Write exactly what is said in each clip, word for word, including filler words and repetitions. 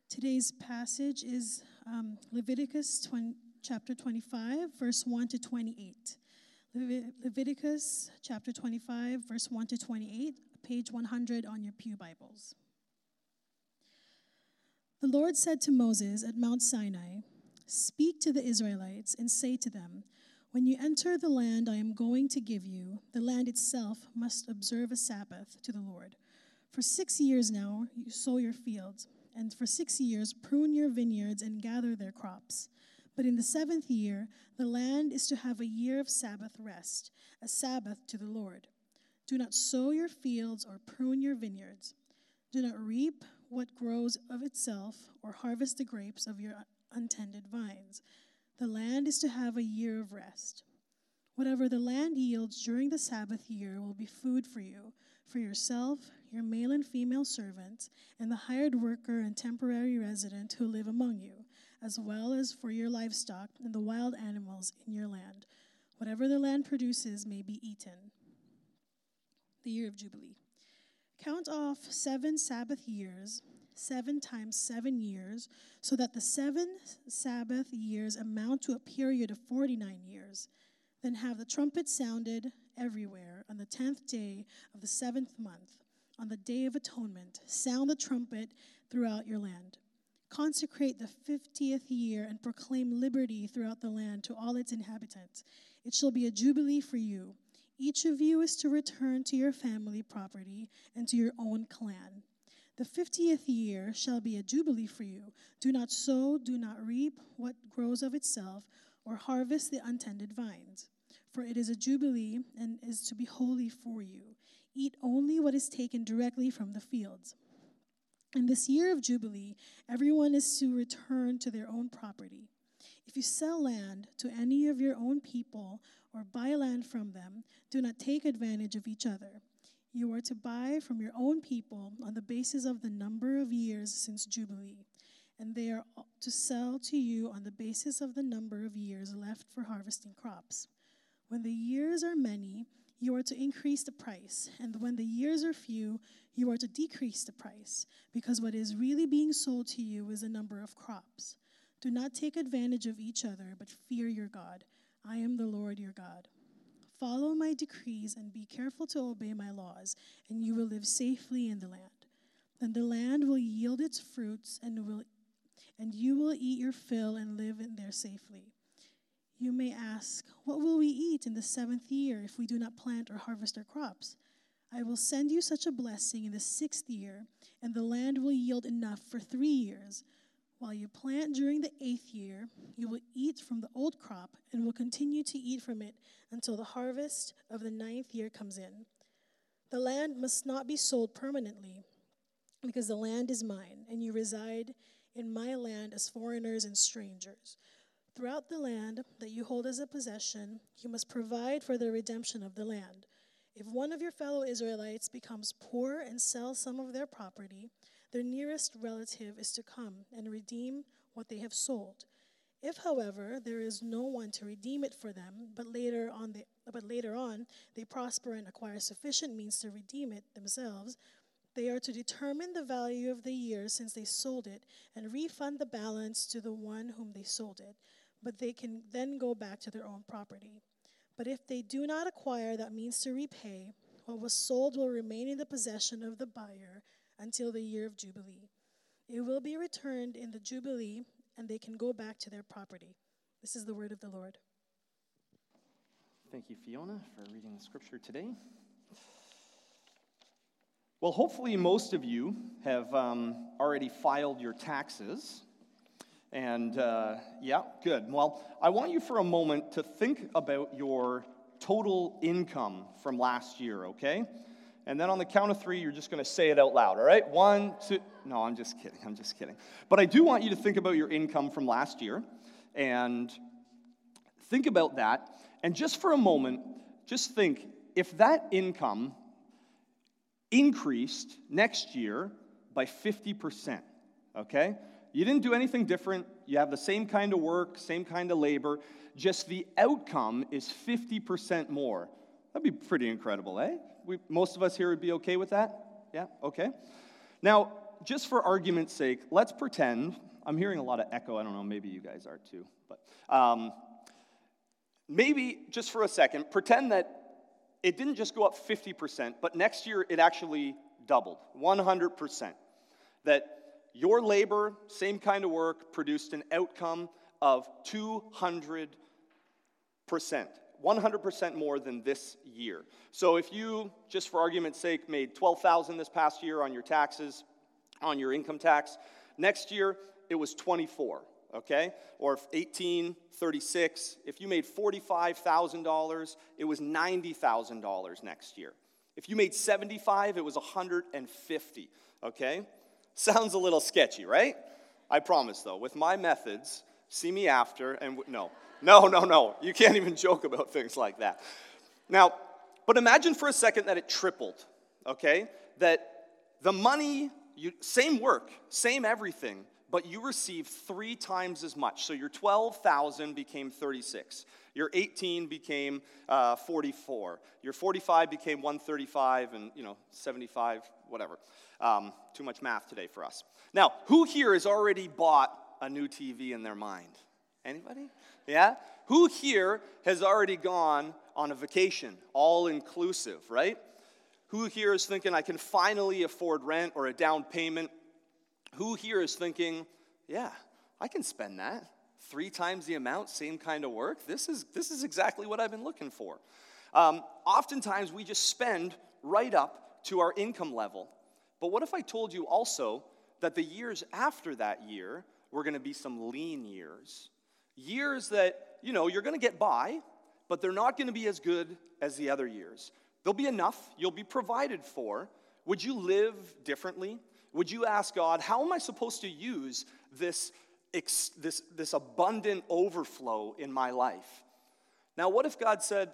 Today's passage is um, Leviticus twenty, chapter twenty-five, verse one to twenty-eight. Levit- Leviticus chapter twenty-five, verse one to twenty-eight, page one hundred on your pew Bibles. The Lord said to Moses at Mount Sinai, "Speak to the Israelites and say to them, when you enter the land I am going to give you, the land itself must observe a Sabbath to the Lord. For six years now you sow your fields, and for six years prune your vineyards and gather their crops. But in the seventh year the land is to have a year of Sabbath rest, a Sabbath to the Lord. Do not sow your fields or prune your vineyards. Do not reap what grows of itself or harvest the grapes of your untended vines. The land is to have a year of rest. Whatever the land yields during the Sabbath year will be food for you, for yourself, your male and female servants, and the hired worker and temporary resident who live among you, as well as for your livestock and the wild animals in your land. Whatever the land produces may be eaten." The year of Jubilee. Count off seven Sabbath years, seven times seven years, so that the seven Sabbath years amount to a period of forty-nine years. Then have the trumpet sounded everywhere on the tenth day of the seventh month. On the Day of Atonement, sound the trumpet throughout your land. Consecrate the fiftieth year and proclaim liberty throughout the land to all its inhabitants. It shall be a jubilee for you. Each of you is to return to your family property and to your own clan. The fiftieth year shall be a jubilee for you. Do not sow, do not reap what grows of itself, or harvest the untended vines. For it is a jubilee and is to be holy for you. Eat only what is taken directly from the fields. In this year of Jubilee, everyone is to return to their own property. If you sell land to any of your own people or buy land from them, do not take advantage of each other. You are to buy from your own people on the basis of the number of years since Jubilee, and they are to sell to you on the basis of the number of years left for harvesting crops. When the years are many, you are to increase the price, and when the years are few, you are to decrease the price, because what is really being sold to you is the number of crops. Do not take advantage of each other, but fear your God. I am the Lord your God. Follow my decrees and be careful to obey my laws, and you will live safely in the land. Then the land will yield its fruits, and will, and you will eat your fill and live in there safely. You may ask, what will we eat in the seventh year if we do not plant or harvest our crops? I will send you such a blessing in the sixth year, and the land will yield enough for three years. While you plant during the eighth year, you will eat from the old crop and will continue to eat from it until the harvest of the ninth year comes in. The land must not be sold permanently, because the land is mine, and you reside in my land as foreigners and strangers. Throughout the land that you hold as a possession, you must provide for the redemption of the land. If one of your fellow Israelites becomes poor and sells some of their property, their nearest relative is to come and redeem what they have sold. If, however, there is no one to redeem it for them, but later on they, but later on they prosper and acquire sufficient means to redeem it themselves, they are to determine the value of the year since they sold it and refund the balance to the one whom they sold it. But they can then go back to their own property. But if they do not acquire that means to repay, what was sold will remain in the possession of the buyer until the year of Jubilee. It will be returned in the Jubilee, and they can go back to their property. This is the word of the Lord. Thank you, Fiona, for reading the scripture today. Well, hopefully most of you have um, already filed your taxes. And, uh, yeah, good. Well, I want you for a moment to think about your total income from last year, okay? And then on the count of three, you're just going to say it out loud, all right? One, two. No, I'm just kidding. I'm just kidding. But I do want you to think about your income from last year and think about that. And just for a moment, just think, if that income increased next year by fifty percent, okay? You didn't do anything different. You have the same kind of work, same kind of labor. Just the outcome is fifty percent more. That'd be pretty incredible, eh? We, most of us here would be okay with that? Yeah, okay. Now, just for argument's sake, let's pretend, I'm hearing a lot of echo, I don't know, maybe you guys are too, but um, maybe just for a second, pretend that it didn't just go up fifty percent, but next year it actually doubled, one hundred percent. That your labor, same kind of work, produced an outcome of two hundred percent. one hundred percent more than this year. So if you, just for argument's sake, made twelve thousand dollars this past year on your taxes, on your income tax, next year it was twenty-four, okay? Or if eighteen, thirty-six, if you made forty-five thousand dollars, it was ninety thousand dollars next year. If you made seventy-five, it was one hundred fifty, okay? Sounds a little sketchy, right? I promise, though, with my methods, see me after, and w- no. No, no, no. You can't even joke about things like that. Now, but imagine for a second that it tripled, okay? That the money, you, same work, same everything, but you received three times as much. So your twelve thousand became thirty-six. Your eighteen became uh, forty-four. Your forty-five became one thirty-five, and, you know, seventy-five, whatever. Um, too much math today for us. Now, who here has already bought a new T V in their mind? Anybody? Yeah? Who here has already gone on a vacation, all inclusive, right? Who here is thinking, I can finally afford rent or a down payment? Who here is thinking, yeah, I can spend that. Three times the amount, same kind of work. This is, this is exactly what I've been looking for. Um, oftentimes, we just spend right up to our income level. But what if I told you also that the years after that year were going to be some lean years? Years that, you know, you're going to get by, but they're not going to be as good as the other years. There'll be enough. You'll be provided for. Would you live differently? Would you ask God, how am I supposed to use this, this, this abundant overflow in my life? Now, what if God said,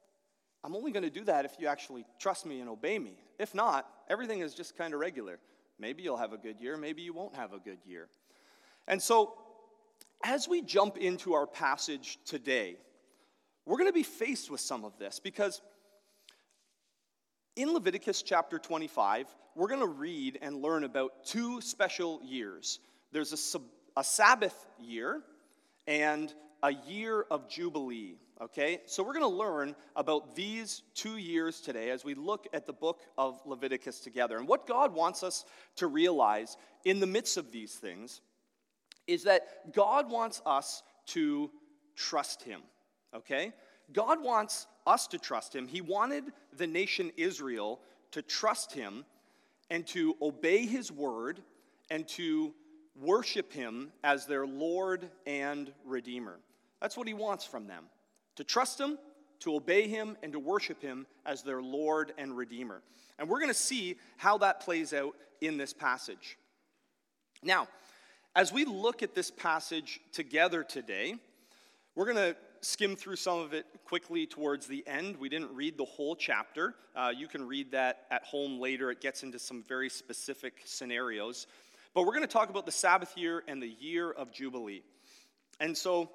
I'm only going to do that if you actually trust me and obey me. If not, everything is just kind of regular. Maybe you'll have a good year. Maybe you won't have a good year. And so, as we jump into our passage today, we're going to be faced with some of this because in Leviticus chapter twenty-five, we're going to read and learn about two special years. There's a, a Sabbath year and a year of Jubilee, okay? So we're going to learn about these two years today as we look at the book of Leviticus together. And what God wants us to realize in the midst of these things is that God wants us to trust him, okay? God wants us to trust him. He wanted the nation Israel to trust him and to obey his word and to worship him as their Lord and Redeemer. That's what he wants from them, to trust him, to obey him, and to worship him as their Lord and Redeemer. And we're going to see how that plays out in this passage. Now, as we look at this passage together today, we're going to skim through some of it quickly towards the end. We didn't read the whole chapter. Uh, you can read that at home later. It gets into some very specific scenarios. But we're going to talk about the Sabbath year and the year of Jubilee. And so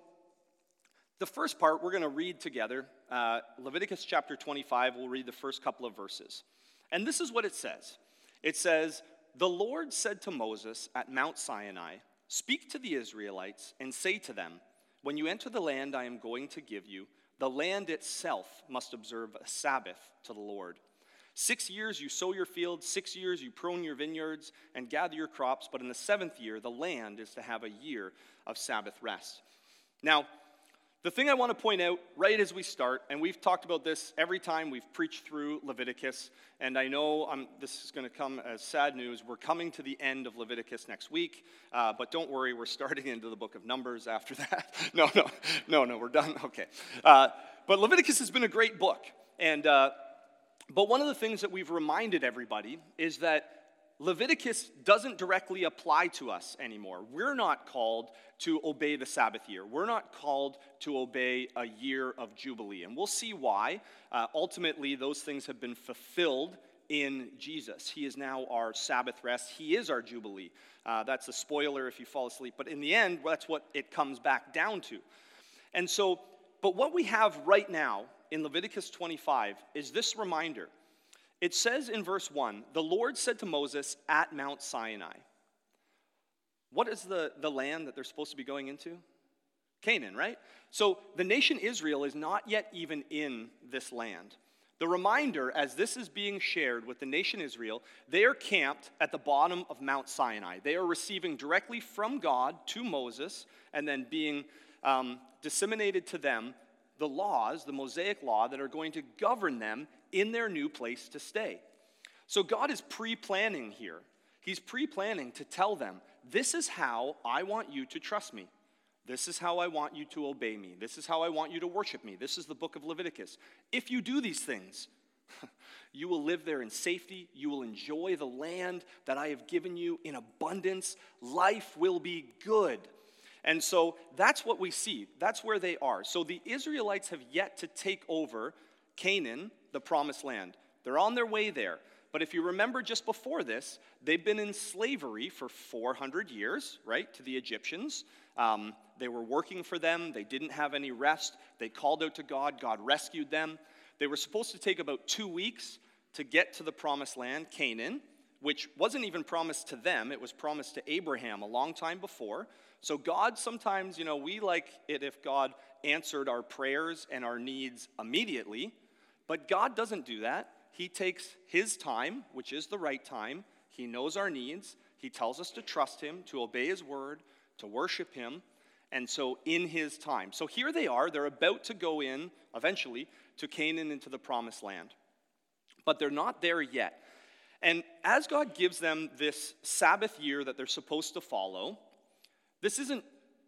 the first part we're going to read together, uh, Leviticus chapter twenty-five, we'll read the first couple of verses. And this is what it says. It says, "The Lord said to Moses at Mount Sinai, 'Speak to the Israelites and say to them, when you enter the land I am going to give you, the land itself must observe a Sabbath to the Lord. Six years you sow your fields, six years you prune your vineyards and gather your crops, but in the seventh year the land is to have a year of Sabbath rest.'" Now, the thing I want to point out right as we start, and we've talked about this every time we've preached through Leviticus, and I know I'm, this is going to come as sad news. We're coming to the end of Leviticus next week, uh, but don't worry, we're starting into the book of Numbers after that. no, no, no, no, we're done. Okay. Uh, but Leviticus has been a great book, and uh, but one of the things that we've reminded everybody is that Leviticus doesn't directly apply to us anymore. We're not called to obey the Sabbath year. We're not called to obey a year of Jubilee. And we'll see why. Uh, ultimately, those things have been fulfilled in Jesus. He is now our Sabbath rest. He is our Jubilee. Uh, that's a spoiler if you fall asleep. But in the end, that's what it comes back down to. And so, but what we have right now in Leviticus twenty-five is this reminder. It says in verse one, the Lord said to Moses at Mount Sinai. What is the, the land that they're supposed to be going into? Canaan, right? So the nation Israel is not yet even in this land. The reminder, as this is being shared with the nation Israel, they are camped at the bottom of Mount Sinai. They are receiving directly from God to Moses and then being um, disseminated to them the laws, the Mosaic law, that are going to govern them in their new place to stay. So God is pre-planning here. He's pre-planning to tell them, this is how I want you to trust me. This is how I want you to obey me. This is how I want you to worship me. This is the book of Leviticus. If you do these things, you will live there in safety. You will enjoy the land that I have given you in abundance. Life will be good. And so that's what we see. That's where they are. So the Israelites have yet to take over Canaan, the promised land. They're on their way there. But if you remember just before this, they've been in slavery for four hundred years, right, to the Egyptians. Um, they were working for them. They didn't have any rest. They called out to God. God rescued them. They were supposed to take about two weeks to get to the promised land, Canaan, which wasn't even promised to them. It was promised to Abraham a long time before. So God sometimes, you know, we like it if God answered our prayers and our needs immediately. But God doesn't do that. He takes his time, which is the right time. He knows our needs. He tells us to trust him, to obey his word, to worship him, and so in his time. So here they are. They're about to go in, eventually, to Canaan, into the promised land. But they're not there yet. And as God gives them this Sabbath year that they're supposed to follow, this isn't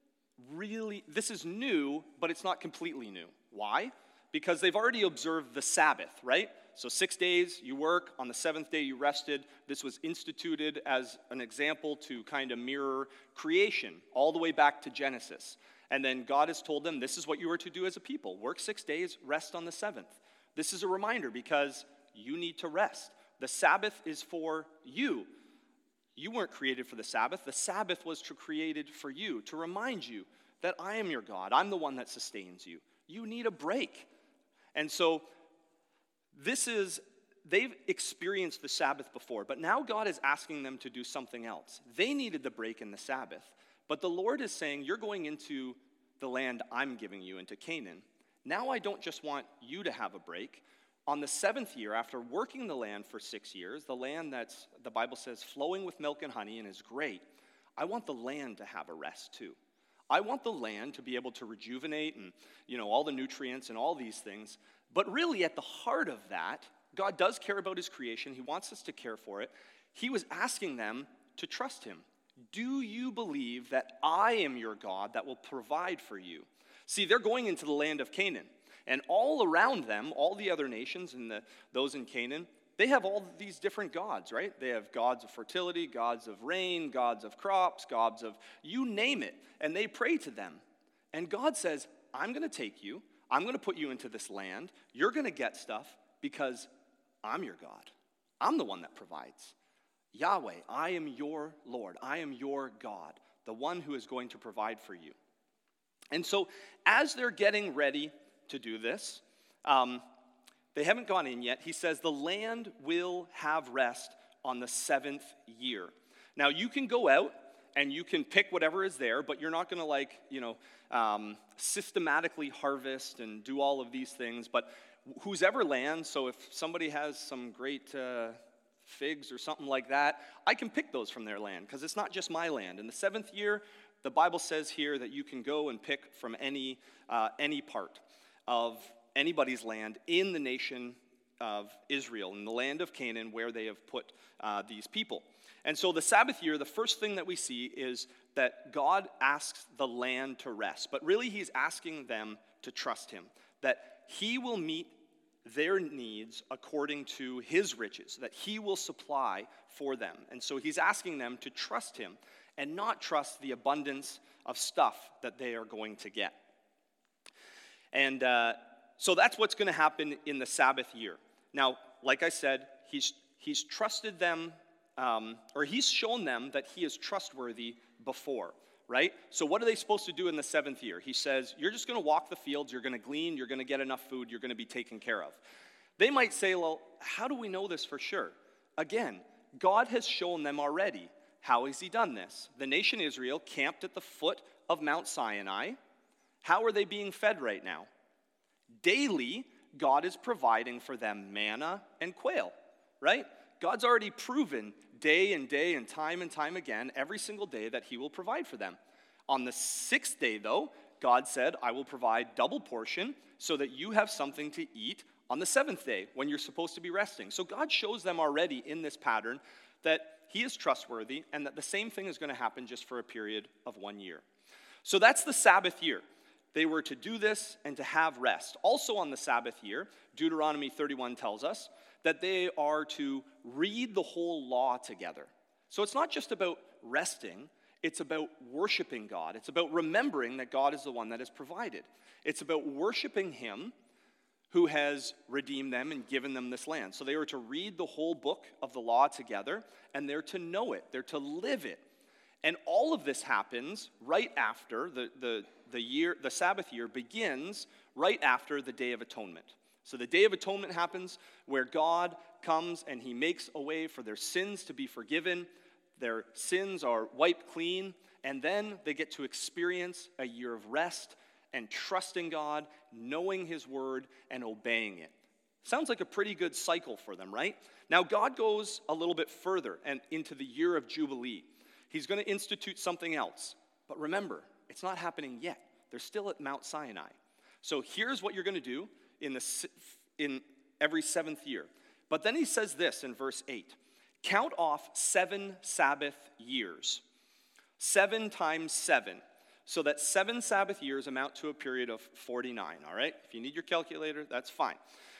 really, this is new, but it's not completely new. Why? Because they've already observed the Sabbath, right? So six days you work, on the seventh day you rested. This was instituted as an example to kind of mirror creation all the way back to Genesis. And then God has told them, this is what you are to do as a people. Work six days, rest on the seventh. This is a reminder because you need to rest. The Sabbath is for you. You weren't created for the Sabbath. The Sabbath was created for you, to remind you that I am your God. I'm the one that sustains you. You need a break. And so this is, they've experienced the Sabbath before, but now God is asking them to do something else. They needed the break in the Sabbath, but the Lord is saying, you're going into the land I'm giving you, into Canaan. Now I don't just want you to have a break. On the seventh year, after working the land for six years, the land that's, the Bible says, flowing with milk and honey and is great, I want the land to have a rest too. I want the land to be able to rejuvenate and, you know, all the nutrients and all these things. But really at the heart of that, God does care about his creation. He wants us to care for it. He was asking them to trust him. Do you believe that I am your God that will provide for you? See, they're going into the land of Canaan. And all around them, all the other nations and the, those in Canaan, they have all these different gods, right? They have gods of fertility, gods of rain, gods of crops, gods of, you name it. And they pray to them. And God says, I'm going to take you. I'm going to put you into this land. You're going to get stuff because I'm your God. I'm the one that provides. Yahweh, I am your Lord. I am your God, the one who is going to provide for you. And so as they're getting ready to do this, um, they haven't gone in yet. He says the land will have rest on the seventh year. Now you can go out and you can pick whatever is there, but you're not going to like, you know, um, systematically harvest and do all of these things. But whose ever land, so if somebody has some great uh, figs or something like that, I can pick those from their land because it's not just my land. In the seventh year, the Bible says here that you can go and pick from any uh, any part of anybody's land in the nation of Israel, in the land of Canaan, where they have put uh, these people. And so the Sabbath year, the first thing that we see is that God asks the land to rest. But really, he's asking them to trust him, that he will meet their needs according to his riches, that he will supply for them. And so he's asking them to trust him and not trust the abundance of stuff that they are going to get. And uh, so that's what's going to happen in the Sabbath year. Now, like I said, he's he's trusted them, um, or he's shown them that he is trustworthy before, right? So what are they supposed to do in the seventh year? He says, you're just going to walk the fields, you're going to glean, you're going to get enough food, you're going to be taken care of. They might say, well, how do we know this for sure? Again, God has shown them already. How has he done this? The nation Israel camped at the foot of Mount Sinai. How are they being fed right now? Daily, God is providing for them manna and quail, right? God's already proven day and day and time and time again, every single day, that he will provide for them. On the sixth day, though, God said, I will provide double portion so that you have something to eat on the seventh day when you're supposed to be resting. So God shows them already in this pattern that he is trustworthy and that the same thing is going to happen just for a period of one year. So that's the Sabbath year. They were to do this and to have rest. Also on the Sabbath year, Deuteronomy thirty-one tells us that they are to read the whole law together. So it's not just about resting, it's about worshiping God. It's about remembering that God is the one that has provided. It's about worshiping him who has redeemed them and given them this land. So they were to read the whole book of the law together, and they're to know it. They're to live it. And all of this happens right after the, the, the year, the Sabbath year begins right after the Day of Atonement. So the Day of Atonement happens where God comes and he makes a way for their sins to be forgiven. Their sins are wiped clean, and then they get to experience a year of rest and trusting God, knowing his word, and obeying it. Sounds like a pretty good cycle for them, right? Now God goes a little bit further and into the year of Jubilee. He's going to institute something else. But remember, it's not happening yet. They're still at Mount Sinai. So here's what you're going to do in, the, in every seventh year. But then he says this in verse eight. Count off seven Sabbath years. Seven times seven. So that seven Sabbath years amount to a period of forty-nine, all right? If you need your calculator, that's fine.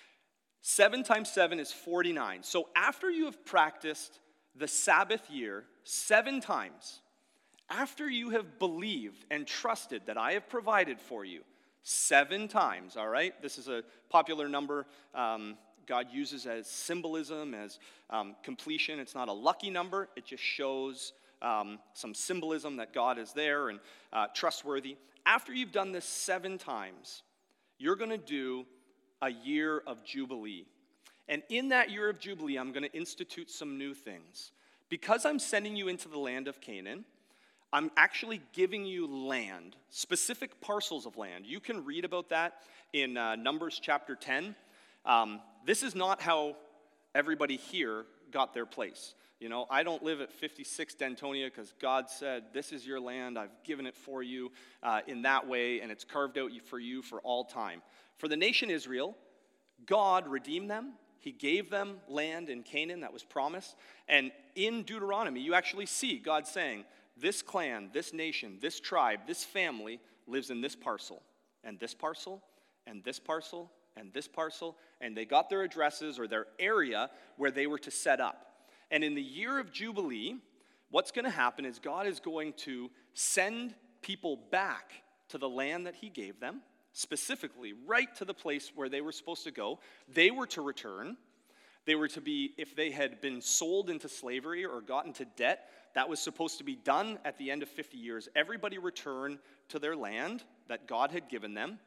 Seven times seven is forty-nine. So after you have practiced the Sabbath year seven times, after you have believed and trusted that I have provided for you seven times, all right? This is a popular number um, God uses as symbolism, as um, completion. It's not a lucky number. It just shows um, some symbolism that God is there and uh, trustworthy. After you've done this seven times, you're going to do a year of Jubilee. And in that year of Jubilee, I'm going to institute some new things. Because I'm sending you into the land of Canaan, I'm actually giving you land, specific parcels of land. You can read about that in uh, Numbers chapter ten. Um, this is not how everybody here got their place. You know, I don't live at fifty-six Dentonia because God said, this is your land, I've given it for you uh, in that way, and it's carved out for you for all time. For the nation Israel, God redeemed them. He gave them land in Canaan that was promised. And in Deuteronomy, you actually see God saying, this clan, this nation, this tribe, this family lives in this parcel, and this parcel, and this parcel, and this parcel, and they got their addresses or their area where they were to set up. And in the year of Jubilee, what's going to happen is God is going to send people back to the land that he gave them, specifically right to the place where they were supposed to go. They were to return. They were to be, if they had been sold into slavery or gotten to debt, that was supposed to be done at the end of fifty years. Everybody returned to their land that God had given them.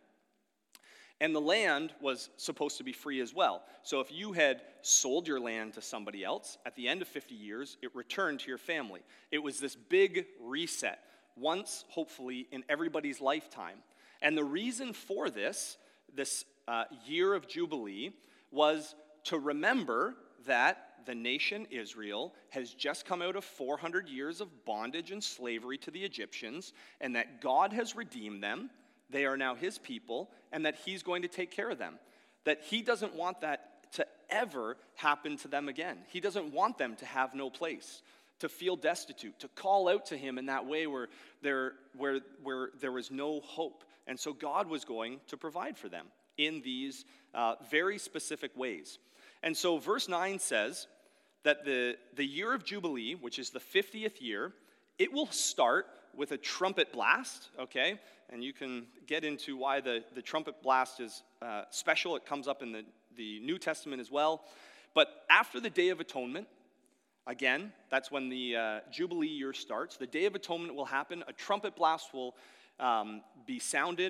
And the land was supposed to be free as well. So if you had sold your land to somebody else, at the end of fifty years, it returned to your family. It was this big reset, once, hopefully, in everybody's lifetime. And the reason for this, this uh, year of Jubilee, was to remember that the nation Israel has just come out of four hundred years of bondage and slavery to the Egyptians, and that God has redeemed them. They are now his people, and that he's going to take care of them. That he doesn't want that to ever happen to them again. He doesn't want them to have no place, to feel destitute, to call out to him in that way where there, where, where there was no hope. And so God was going to provide for them in these uh, very specific ways. And so verse nine says that the, the year of Jubilee, which is the fiftieth year, it will start with a trumpet blast, okay? And you can get into why the, the trumpet blast is uh, special. It comes up in the, the New Testament as well. But after the Day of Atonement, again, that's when the uh, Jubilee year starts. The Day of Atonement will happen. A trumpet blast will um, be sounded.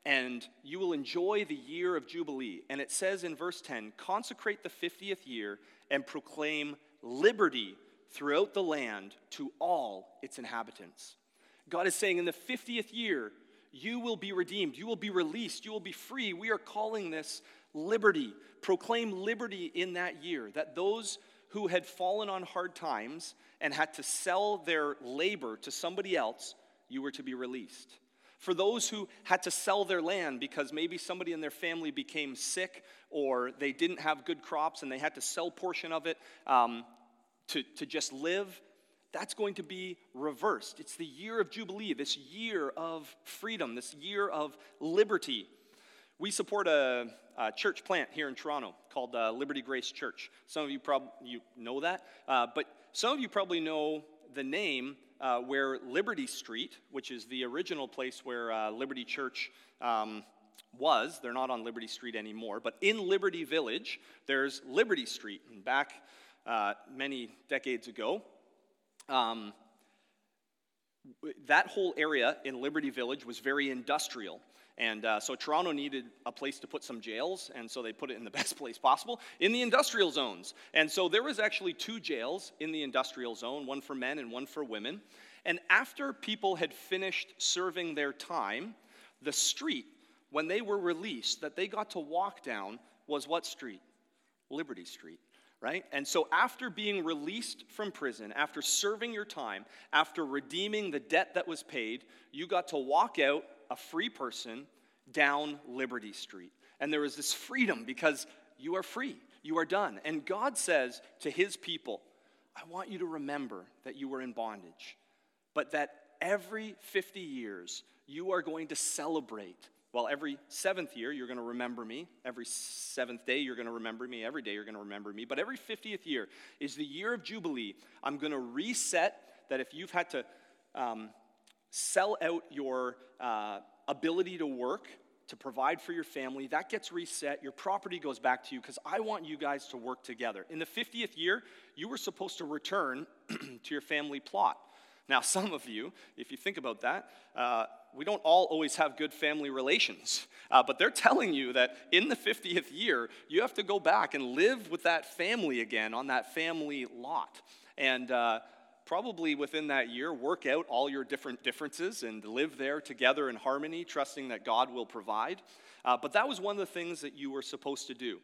and you will enjoy the year of Jubilee. And it says in verse ten, consecrate the fiftieth year and proclaim liberty throughout the land to all its inhabitants. God is saying in the fiftieth year, you will be redeemed, you will be released, you will be free. We are calling this liberty. Proclaim liberty in that year, that those who had fallen on hard times and had to sell their labor to somebody else, you were to be released. For those who had to sell their land because maybe somebody in their family became sick or they didn't have good crops and they had to sell portion of it um, to, to just live, that's going to be reversed. It's the year of Jubilee, this year of freedom, this year of liberty. We support a, a church plant here in Toronto called uh, Liberty Grace Church. Some of you probably you know that, uh, but some of you probably know the name uh, where Liberty Street, which is the original place where uh, Liberty Church um, was. They're not on Liberty Street anymore, but in Liberty Village, there's Liberty Street. And back uh, many decades ago, um, that whole area in Liberty Village was very industrial. And uh, so Toronto needed a place to put some jails, and so they put it in the best place possible, in the industrial zones. And so there was actually two jails in the industrial zone, one for men and one for women. And after people had finished serving their time, the street, when they were released, that they got to walk down was what street? Liberty Street, right? And so after being released from prison, after serving your time, after redeeming the debt that was paid, you got to walk out a free person down Liberty Street. And there is this freedom because you are free. You are done. And God says to his people, I want you to remember that you were in bondage, but that every fifty years you are going to celebrate. Well, every seventh year you're going to remember me. Every seventh day you're going to remember me. Every day you're going to remember me. But every fiftieth year is the year of Jubilee. I'm going to reset that if you've had to um, sell out your uh, ability to work, to provide for your family, that gets reset. Your property goes back to you because I want you guys to work together. In the fiftieth year, you were supposed to return to your family plot. Now, some of you, if you think about that, uh, we don't all always have good family relations, uh, but they're telling you that in the fiftieth year, you have to go back and live with that family again on that family lot. And uh, probably within that year, work out all your different differences and live there together in harmony, trusting that God will provide. Uh, but that was one of the things that you were supposed to do.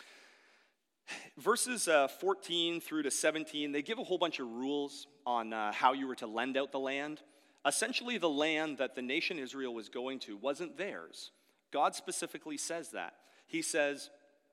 Verses uh, fourteen through to seventeen, they give a whole bunch of rules on uh, how you were to lend out the land. Essentially, the land that the nation Israel was going to wasn't theirs. God specifically says that. He says,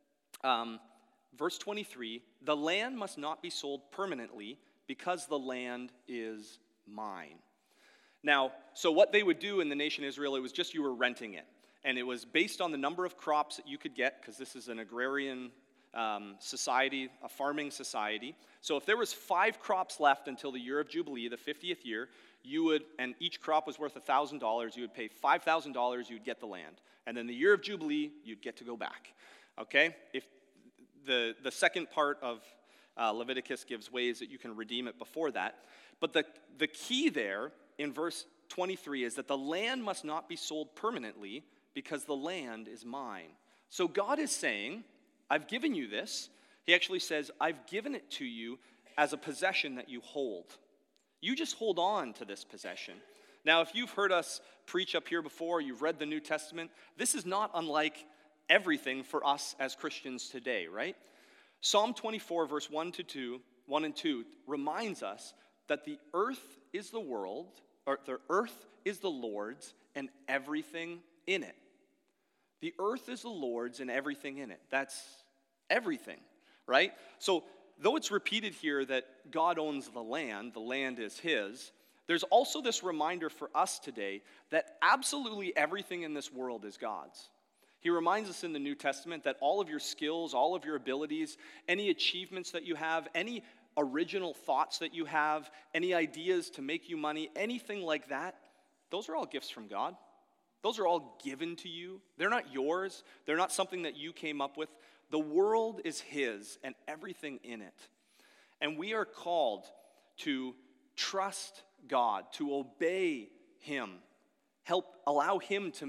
um, verse twenty-three, the land must not be sold permanently because the land is mine. Now, so what they would do in the nation Israel, it was just you were renting it. And it was based on the number of crops that you could get, because this is an agrarian um, society, a farming society. So if there was five crops left until the year of Jubilee, the fiftieth year, you would, and each crop was worth one thousand dollars, you would pay five thousand dollars, you'd get the land. And then the year of Jubilee, you'd get to go back. Okay? If the, the second part of uh, Leviticus gives ways that you can redeem it before that. But the, the key there in verse twenty-three is that the land must not be sold permanently because the land is mine. So God is saying, I've given you this. He actually says, I've given it to you as a possession that you hold. You just hold on to this possession. Now, if you've heard us preach up here before, you've read the New Testament, this is not unlike everything for us as Christians today, right? Psalm twenty-four, verse one to two, one and two reminds us that the earth is the world, or the earth is the Lord's and everything in it. The earth is the Lord's and everything in it. That's everything, right? So though it's repeated here that God owns the land, the land is his, there's also this reminder for us today that absolutely everything in this world is God's. He reminds us in the New Testament that all of your skills, all of your abilities, any achievements that you have, any original thoughts that you have, any ideas to make you money, anything like that, those are all gifts from God. Those are all given to you. They're not yours. They're not something that you came up with. The world is his and everything in it. And we are called to trust God, to obey him, help allow him to meet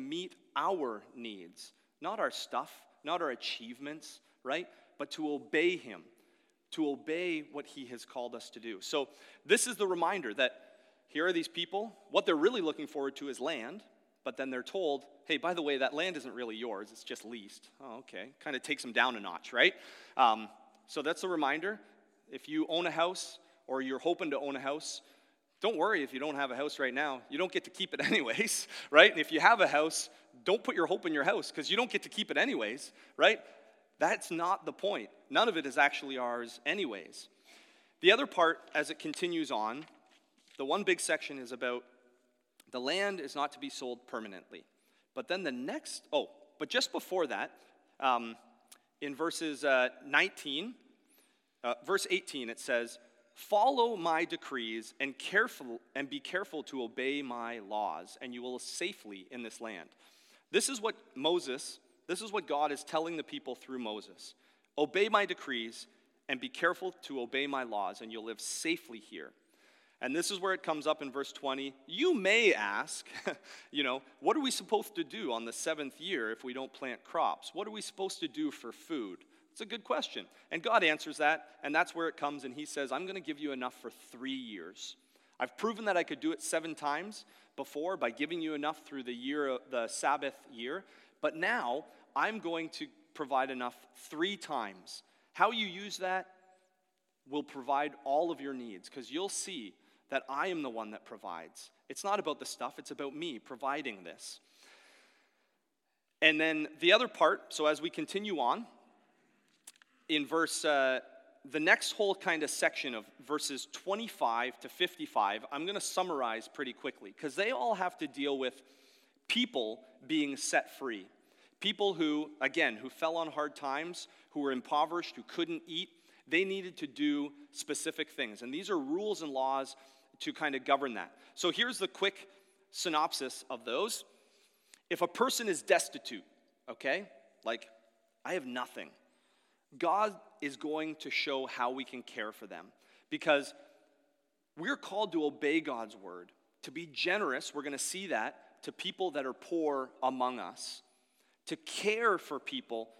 our needs, not our stuff, not our achievements, right? But to obey him, to obey what he has called us to do. So this is the reminder that here are these people. What they're really looking forward to is land, but then they're told, hey, by the way, that land isn't really yours. It's just leased. Oh, okay. Kind of takes them down a notch, right? Um, so that's a reminder. If you own a house or you're hoping to own a house, don't worry if you don't have a house right now. You don't get to keep it anyways, right? And if you have a house, don't put your hope in your house because you don't get to keep it anyways, right? That's not the point. None of it is actually ours anyways. The other part, as it continues on, the one big section is about the land is not to be sold permanently. But then the next, oh, but just before that, um, in verses uh, nineteen, uh, verse eighteen, it says, follow my decrees and careful and be careful to obey my laws, and you will live safely in this land. This is what Moses, this is what God is telling the people through Moses. Obey my decrees and be careful to obey my laws, and you'll live safely here. And this is where it comes up in verse twenty. You may ask, you know, what are we supposed to do on the seventh year if we don't plant crops? What are we supposed to do for food? It's a good question. And God answers that, and that's where it comes, and he says, I'm going to give you enough for three years. I've proven that I could do it seven times before by giving you enough through the year, the Sabbath year, but now I'm going to provide enough three times. How you use that will provide all of your needs, because you'll see that I am the one that provides. It's not about the stuff, it's about me providing this. And then the other part, so as we continue on, in verse, uh, the next whole kind of section of verses twenty-five to fifty-five, I'm going to summarize pretty quickly, because they all have to deal with people being set free. People who, again, who fell on hard times, who were impoverished, who couldn't eat, they needed to do specific things. And these are rules and laws to kind of govern that. So here's the quick synopsis of those. If a person is destitute, okay, like, I have nothing, God is going to show how we can care for them, because we're called to obey God's word, to be generous, we're going to see that, to people that are poor among us, to care for people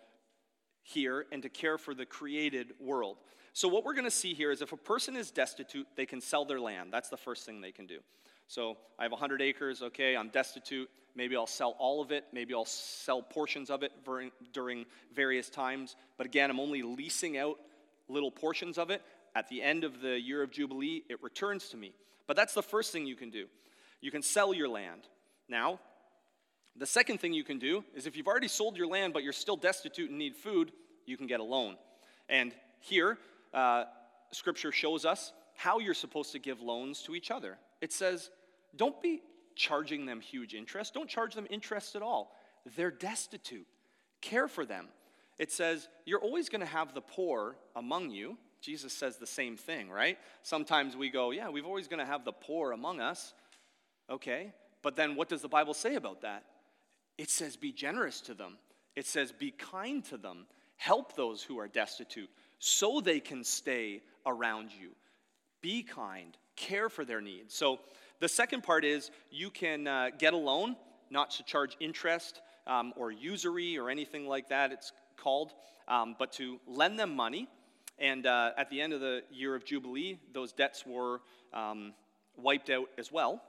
here and to care for the created world. So what we're going to see here is if a person is destitute, they can sell their land. That's the first thing they can do. So I have one hundred acres, okay, I'm destitute. Maybe I'll sell all of it. Maybe I'll sell portions of it during various times. But again, I'm only leasing out little portions of it. At the end of the year of Jubilee, it returns to me. But that's the first thing you can do. You can sell your land. Now, the second thing you can do is if you've already sold your land but you're still destitute and need food, you can get a loan. And here, uh, Scripture shows us how you're supposed to give loans to each other. It says, don't be charging them huge interest. Don't charge them interest at all. They're destitute. Care for them. It says, you're always going to have the poor among you. Jesus says the same thing, right? Sometimes we go, yeah, we've always going to have the poor among us. Okay, but then what does the Bible say about that? It says be generous to them. It says be kind to them. Help those who are destitute so they can stay around you. Be kind. Care for their needs. So the second part is you can uh, get a loan, not to charge interest um, or usury or anything like that, it's called, um, but to lend them money. And uh, at the end of the year of Jubilee, those debts were um, wiped out as well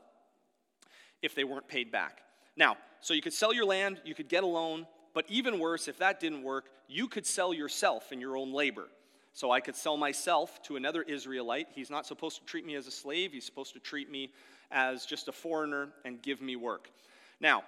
if they weren't paid back. Now, so you could sell your land, you could get a loan, but even worse, if that didn't work, you could sell yourself in your own labor. So I could sell myself to another Israelite. He's not supposed to treat me as a slave. He's supposed to treat me as just a foreigner and give me work. Now,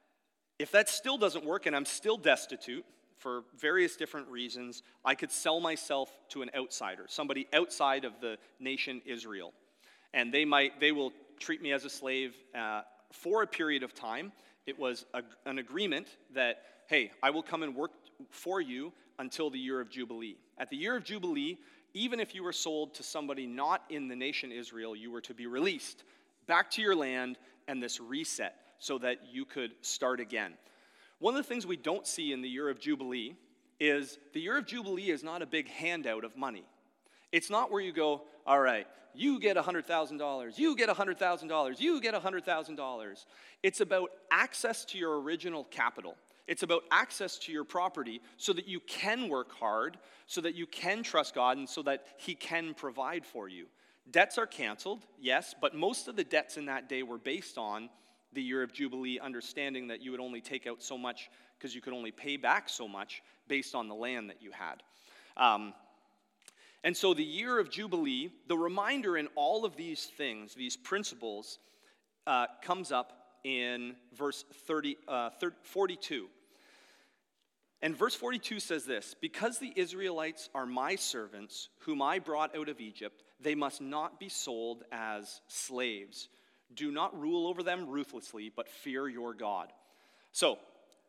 if that still doesn't work and I'm still destitute for various different reasons, I could sell myself to an outsider, somebody outside of the nation Israel. And they might, they will treat me as a slave uh, for a period of time. It was a, an agreement that, hey, I will come and work for you until the year of Jubilee. At the year of Jubilee, even if you were sold to somebody not in the nation Israel, you were to be released back to your land and this reset so that you could start again. One of the things we don't see in the year of Jubilee is the year of Jubilee is not a big handout of money. It's not where you go, all right, you get one hundred thousand dollars, you get one hundred thousand dollars, you get one hundred thousand dollars. It's about access to your original capital. It's about access to your property so that you can work hard, so that you can trust God, and so that he can provide for you. Debts are canceled, yes, but most of the debts in that day were based on the year of Jubilee, understanding that you would only take out so much because you could only pay back so much based on the land that you had. Um, and so the year of Jubilee, the reminder in all of these things, these principles, uh, comes up in verse thirty, uh, thirty, forty-two. And verse forty-two says this, because the Israelites are my servants, whom I brought out of Egypt, they must not be sold as slaves. Do not rule over them ruthlessly, but fear your God. So,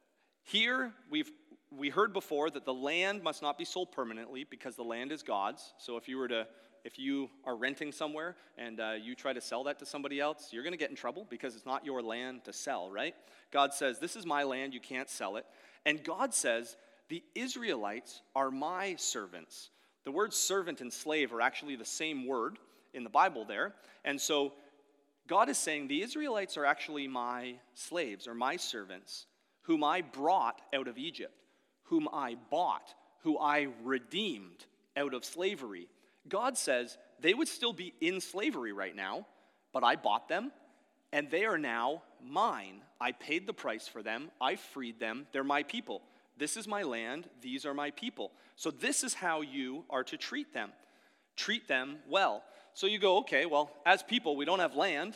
here we've we heard before that the land must not be sold permanently because the land is God's. So if you were to, if you are renting somewhere and uh, you try to sell that to somebody else, you're going to get in trouble because it's not your land to sell, right? God says, this is my land, you can't sell it. And God says, the Israelites are my servants. The words servant and slave are actually the same word in the Bible there. And so God is saying, the Israelites are actually my slaves or my servants, whom I brought out of Egypt, whom I bought, who I redeemed out of slavery. God says they would still be in slavery right now, but I bought them, and they are now mine. I paid the price for them. I freed them. They're my people. This is my land. These are my people. So this is how you are to treat them. Treat them well. So you go, okay, well, as people, we don't have land.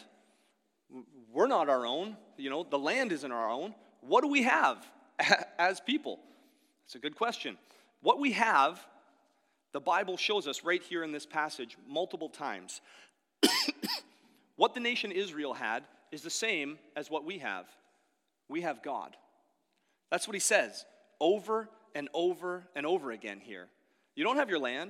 We're not our own. You know, the land isn't our own. What do we have as people? It's a good question. What we have, the Bible shows us right here in this passage multiple times. What the nation Israel had is the same as what we have. We have God. That's what he says over and over and over again here. You don't have your land.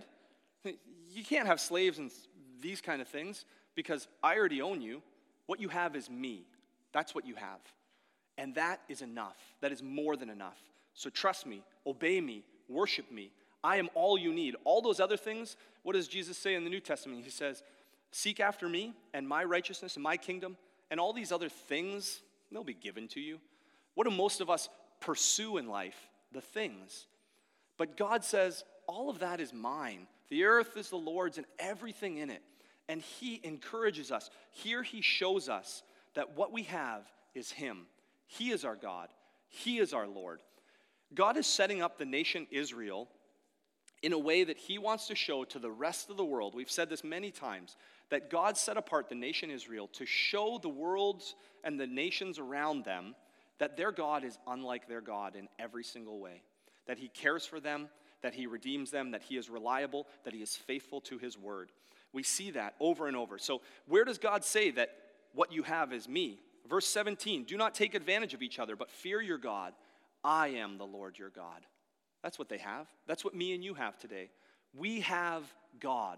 You can't have slaves and these kind of things because I already own you. What you have is me. That's what you have. And that is enough. That is more than enough. So trust me, obey me, worship me. I am all you need. All those other things, what does Jesus say in the New Testament? He says, seek after me and my righteousness and my kingdom, and all these other things, they'll be given to you. What do most of us pursue in life? The things. But God says, all of that is mine. The earth is the Lord's and everything in it. And he encourages us. Here he shows us that what we have is him. He is our God. He is our Lord. God is setting up the nation Israel in a way that he wants to show to the rest of the world. We've said this many times, that God set apart the nation Israel to show the worlds and the nations around them that their God is unlike their God in every single way. That he cares for them, that he redeems them, that he is reliable, that he is faithful to his word. We see that over and over. So where does God say that what you have is me? Verse seventeen, do not take advantage of each other, but fear your God. I am the Lord your God. That's what they have. That's what me and you have today. We have God.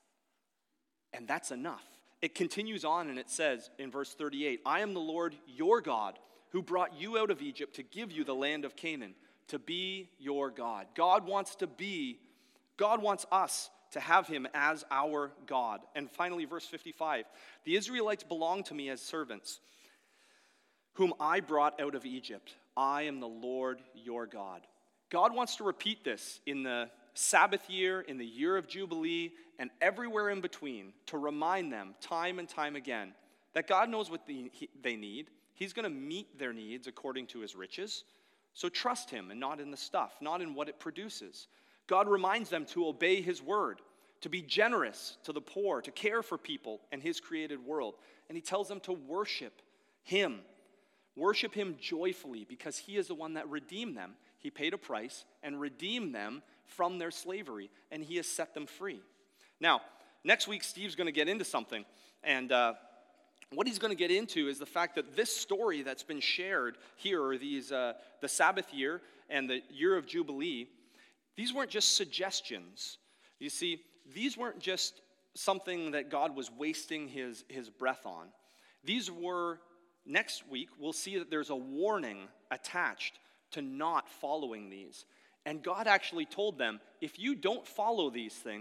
And that's enough. It continues on and it says in verse thirty-eight, I am the Lord your God who brought you out of Egypt to give you the land of Canaan, to be your God. God wants to be, God wants us to have him as our God. And finally, verse fifty-five, the Israelites belong to me as servants, whom I brought out of Egypt. I am the Lord your God. God wants to repeat this in the Sabbath year, in the year of Jubilee, and everywhere in between to remind them time and time again that God knows what they need. He's going to meet their needs according to his riches. So trust him and not in the stuff, not in what it produces. God reminds them to obey his word, to be generous to the poor, to care for people and his created world. And he tells them to worship him. Worship him joyfully because he is the one that redeemed them. He paid a price and redeemed them from their slavery, and he has set them free. Now, next week, Steve's going to get into something, and uh, what he's going to get into is the fact that this story that's been shared here, or these, uh, the Sabbath year and the year of Jubilee, these weren't just suggestions. You see, these weren't just something that God was wasting his, his breath on. These were, next week, we'll see that there's a warning attached to not following these. And God actually told them, if you don't follow these things,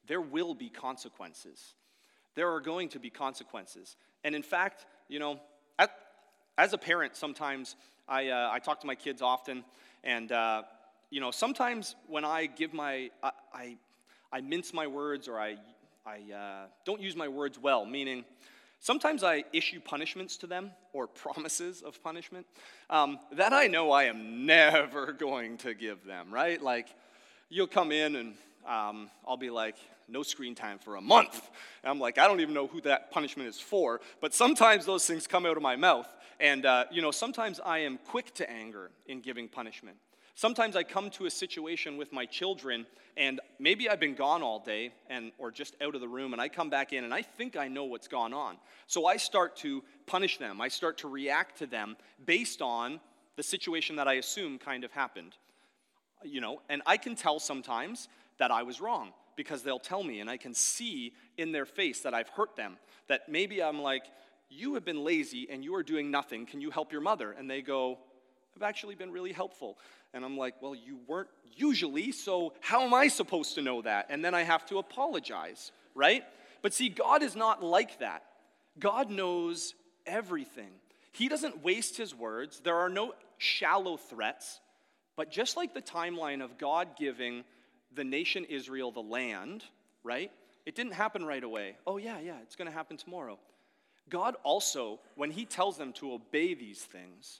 there will be consequences. There are going to be consequences. And in fact, you know, at, as a parent, sometimes I, uh, I talk to my kids often, and, uh, you know, sometimes when I give my, I, I, I mince my words, or I, I uh, don't use my words well, meaning sometimes I issue punishments to them, or promises of punishment, um, that I know I am never going to give them, right? Like, you'll come in and um, I'll be like, no screen time for a month. And I'm like, I don't even know who that punishment is for, but sometimes those things come out of my mouth. And, uh, you know, sometimes I am quick to anger in giving punishment. Sometimes I come to a situation with my children, and maybe I've been gone all day and or just out of the room, and I come back in, and I think I know what's gone on. So I start to punish them. I start to react to them based on the situation that I assume kind of happened. You know, and I can tell sometimes that I was wrong, because they'll tell me, and I can see in their face that I've hurt them, that maybe I'm like, you have been lazy and you are doing nothing. Can you help your mother? And they go, I've actually been really helpful. And I'm like, well, you weren't usually, so how am I supposed to know that? And then I have to apologize, right? But see, God is not like that. God knows everything. He doesn't waste his words. There are no shallow threats. But just like the timeline of God giving the nation Israel the land, right? It didn't happen right away. Oh, yeah, yeah, it's going to happen tomorrow. God also, when he tells them to obey these things,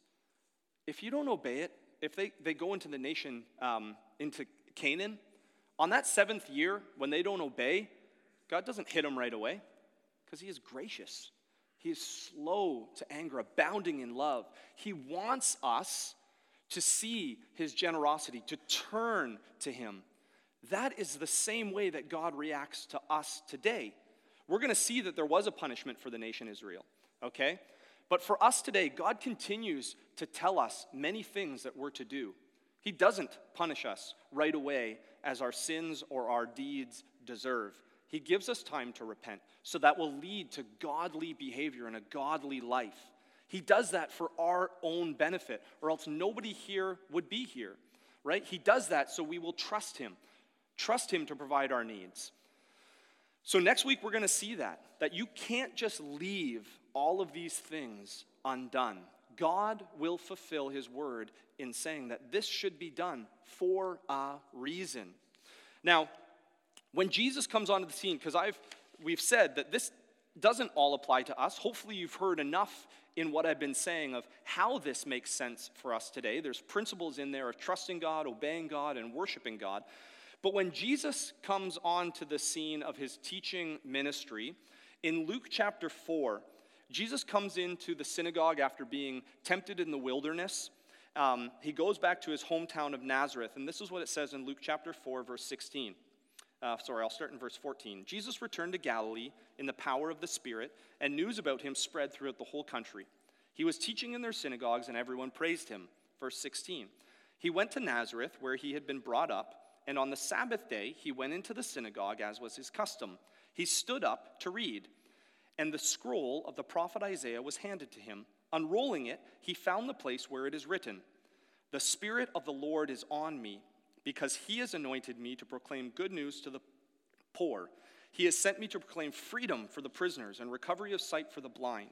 if you don't obey it, if they, they go into the nation, um, into Canaan, on that seventh year, when they don't obey, God doesn't hit them right away, because he is gracious. He is slow to anger, abounding in love. He wants us to see his generosity, to turn to him. That is the same way that God reacts to us today. We're going to see that there was a punishment for the nation Israel, okay? But for us today, God continues to tell us many things that we're to do. He doesn't punish us right away as our sins or our deeds deserve. He gives us time to repent, so that will lead to godly behavior and a godly life. He does that for our own benefit, or else nobody here would be here, right? He does that so we will trust him. Trust him to provide our needs. So next week we're going to see that, that you can't just leave all of these things undone. God will fulfill his word in saying that this should be done for a reason. Now, when Jesus comes onto the scene, because I've we've said that this doesn't all apply to us. Hopefully you've heard enough in what I've been saying of how this makes sense for us today. There's principles in there of trusting God, obeying God, and worshiping God. But when Jesus comes onto the scene of his teaching ministry, in Luke chapter four, Jesus comes into the synagogue after being tempted in the wilderness. Um, he goes back to his hometown of Nazareth, and this is what it says in Luke chapter four, verse sixteen. Uh, sorry, I'll start in verse fourteen. Jesus returned to Galilee in the power of the Spirit, and news about him spread throughout the whole country. He was teaching in their synagogues, and everyone praised him. Verse sixteen. He went to Nazareth, where he had been brought up, and on the Sabbath day he went into the synagogue, as was his custom. He stood up to read, and the scroll of the prophet Isaiah was handed to him. Unrolling it, he found the place where it is written, "The Spirit of the Lord is on me, because he has anointed me to proclaim good news to the poor. He has sent me to proclaim freedom for the prisoners and recovery of sight for the blind,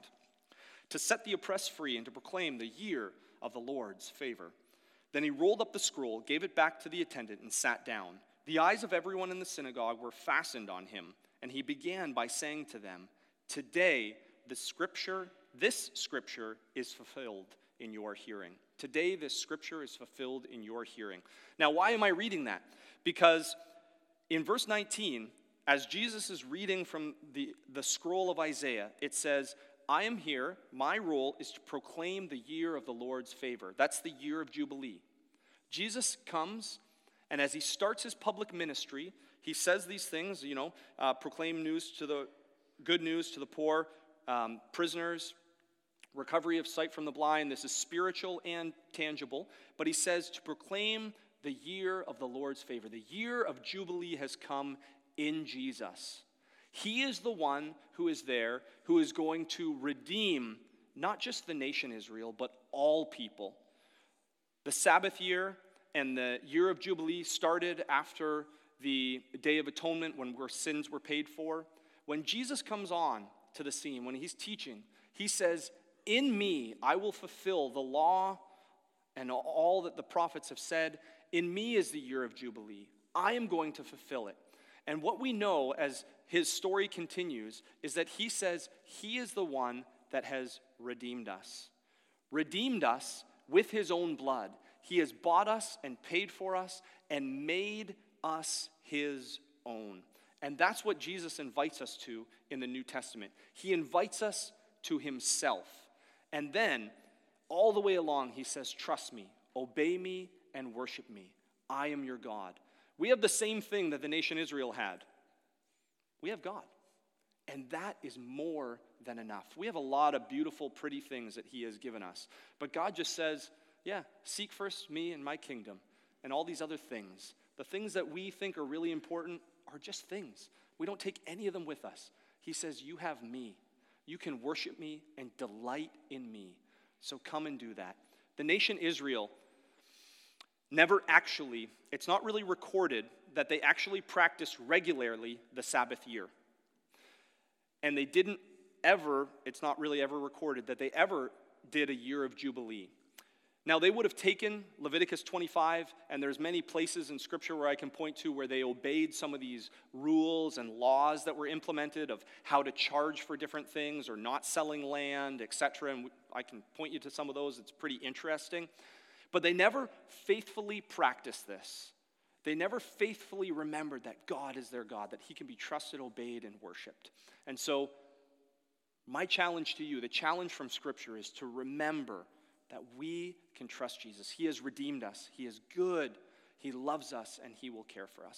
to set the oppressed free and to proclaim the year of the Lord's favor." Then he rolled up the scroll, gave it back to the attendant, and sat down. The eyes of everyone in the synagogue were fastened on him, and he began by saying to them, "Today the scripture, this scripture is fulfilled in your hearing." Today this scripture is fulfilled in your hearing. Now, why am I reading that? Because in verse nineteen, as Jesus is reading from the, the scroll of Isaiah, it says, "I am here, my role is to proclaim the year of the Lord's favor." That's the year of Jubilee. Jesus comes, and as he starts his public ministry, he says these things, you know, uh, proclaim news to the, good news to the poor, um, prisoners, recovery of sight from the blind. This is spiritual and tangible. But he says to proclaim the year of the Lord's favor. The year of Jubilee has come in Jesus. He is the one who is there, who is going to redeem not just the nation Israel, but all people. The Sabbath year and the year of Jubilee started after the Day of Atonement when our sins were paid for. When Jesus comes on to the scene, when he's teaching, he says, in me I will fulfill the law and all that the prophets have said. In me is the year of Jubilee. I am going to fulfill it. And what we know as his story continues is that he says he is the one that has redeemed us. Redeemed us with his own blood. He has bought us and paid for us and made us his own. And that's what Jesus invites us to in the New Testament. He invites us to himself. And then, all the way along, he says, trust me, obey me, and worship me. I am your God. We have the same thing that the nation Israel had. We have God. And that is more than enough. We have a lot of beautiful, pretty things that he has given us. But God just says, yeah, seek first me and my kingdom. And all these other things, the things that we think are really important, are just things. We don't take any of them with us. He says, you have me. You can worship me and delight in me. So come and do that. The nation Israel never actually, it's not really recorded that they actually practiced regularly the Sabbath year. And they didn't ever, it's not really ever recorded that they ever did a year of Jubilee. Now, they would have taken Leviticus twenty-five, and there's many places in Scripture where I can point to where they obeyed some of these rules and laws that were implemented of how to charge for different things or not selling land, et cetera. And I can point you to some of those. It's pretty interesting. But they never faithfully practiced this. They never faithfully remembered that God is their God, that he can be trusted, obeyed, and worshiped. And so, my challenge to you, the challenge from Scripture, is to remember that we can trust Jesus. He has redeemed us. He is good. He loves us, and he will care for us.